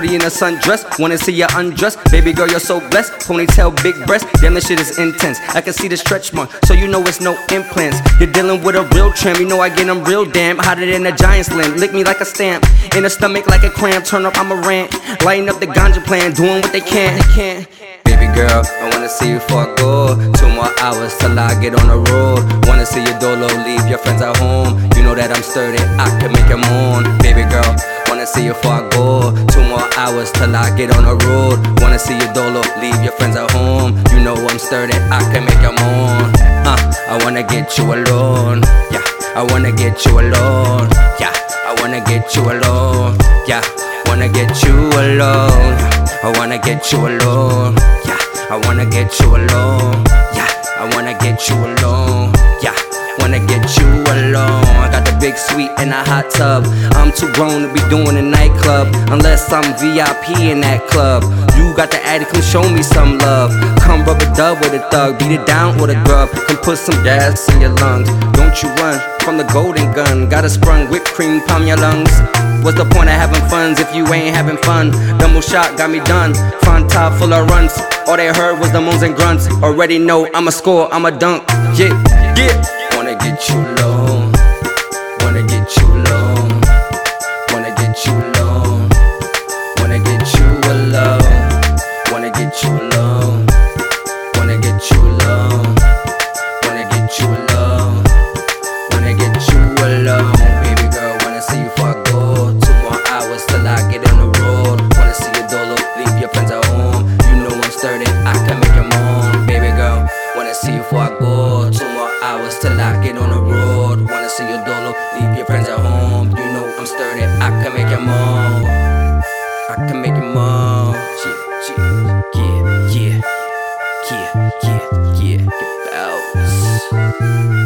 Shorty in a sundress, wanna see you undress. Baby girl, you're so blessed. Ponytail, big breast, damn, this shit is intense. I can see the stretch mark, so you know it's no implants. You're dealing with a real tramp, you know I get them real damn. Hotter than a giant slam, lick me like a stamp. In the stomach like a cramp, turn up, I'm a rant. Lighting up the ganja plan, doing what they can. Baby girl, I wanna see you before I go. 2 more hours till I get on the road. Wanna see you dolo, leave your friends at home. You know that I'm sturdy, I can make you moan. Baby girl, wanna see you before I go. 2 more hours till I get on the road. Wanna see you dolo, leave your friends at home. You know I'm sturdy, I can make you moan. I wanna get you alone, yeah. I wanna get you alone, yeah. I wanna get you alone, yeah. Wanna get you alone, I wanna get you alone, yeah. I wanna get you alone, yeah. I wanna get you alone, yeah. Wanna get you alone. I got the big suite and a hot tub. I'm too grown to be doing a nightclub, unless I'm VIP in that club. You got the addict, come show me some love. Come rub a dub with a thug, beat it down with a grub. Come put some gas in your lungs. Don't you run from the golden gun. Got a sprung whipped cream, palm your lungs. What's the point of having funds if you ain't having fun? Double shot got me done. Fun top full of runs. All they heard was the moans and grunts. Already know I'm a score, I'm a dunk. Yeah, yeah. Wanna get you low. Wanna get you low. Wanna get you low. Wanna get you alone. Wanna get you alone. Wanna get you alone. Wanna get you alone. Wanna get you alone. Baby girl, wanna see you before I go. 2 more hours till I get on the road. Wanna see you dolo, leave your friends at home. You know I'm sturdy, I can make you moan. Baby girl, wanna see you before I go. 2 more hours till I get on the road. Wanna see you dolo, leave your friends at home. You know I'm sturdy, I can make you moan. I can make you moan. Yeah, yeah, yeah, yeah, yeah, yeah. Get bounce.